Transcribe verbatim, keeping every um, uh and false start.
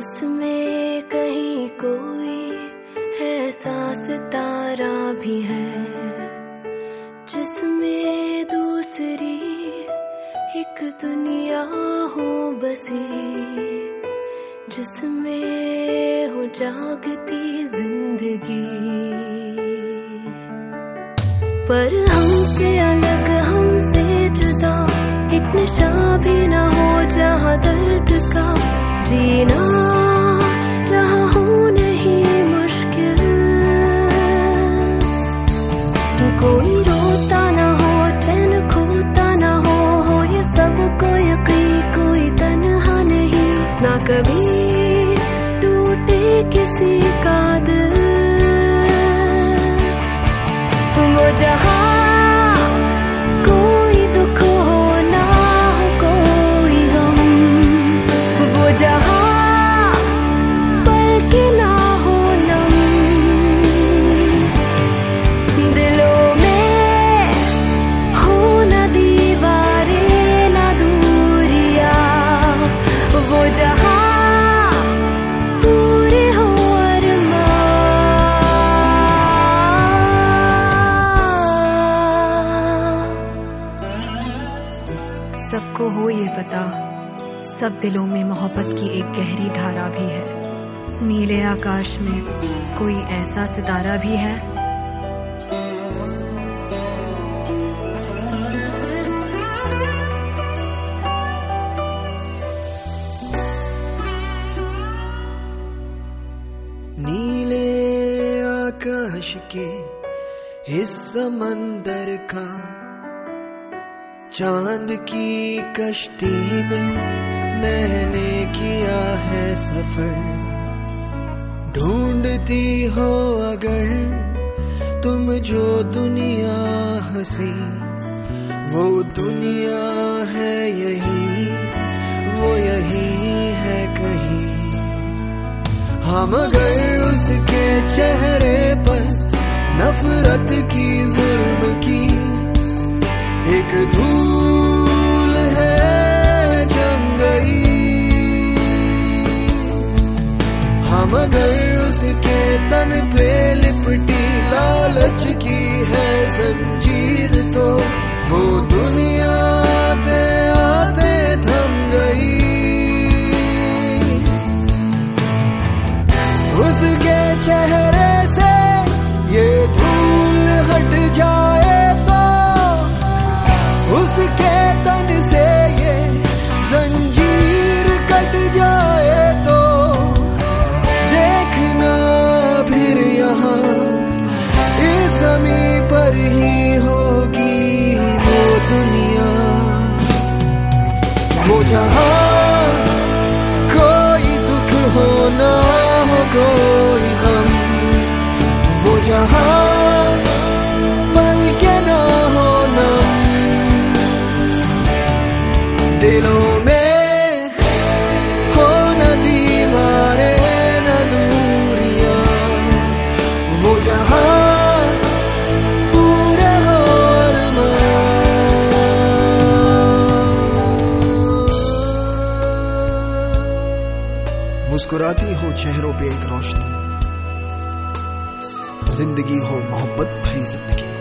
उसमें कहीं कोई ऐसा सितारा भी है जिसमें दूसरी एक दुनिया हो बसी, जिसमें हो जागती जिंदगी। पर हमसे अलग हमसे जुदा एक नशा भी ना हो जहाँ दर्द का जीना, जहाँ हो नहीं मुश्किल। कोई रोता ना हो, चैन खोता ना हो, हो ये सब को यकीन कोई तन्हा नहीं, ना कभी टूटे किसी का दिल। वो जहाँ कोई दुख हो ना हो कोई गम, वो जहाँ पल के ना हो नम, दिलों में हो ना दीवारें ना दूरियां, वो जहाँ पूरे हो अरमान। सबको हो ये पता, सब दिलों में मोहब्बत की एक गहरी धारा भी है। नीले आकाश में कोई ऐसा सितारा भी है। नीले आकाश के इस समंदर का चांद की कश्ती में मैंने किया है सफर। ढूंढती हो अगर तुम जो दुनिया हंसी, वो दुनिया है यही, वो यही है कहीं। हम अगर उसके चेहरे पर नफरत की जुल्म की एक धूल है जम गई, हम अगर उसके तन पे लिपटी लालच की है जंजीर, तो वो दुनिया आते आते थम गई। उसके चेहरे से ये धूल हट जाए तो, उसके तन से ये जंजीर कट जाए तो, देखना फिर यहाँ इस ज़मीं पर ही होगी वो दुनिया, वो जहाँ कोई दुख हो ना हो कोई गम, वो जहाँ पल के ना हो नम, दिलों में हो न दीवारें न दूरियां, वो जहाँ पूरे हो अरमान। मुस्कुराती हो चेहरों पे एक रोशनी, जिंदगी हो मोहब्बत भरी जिंदगी।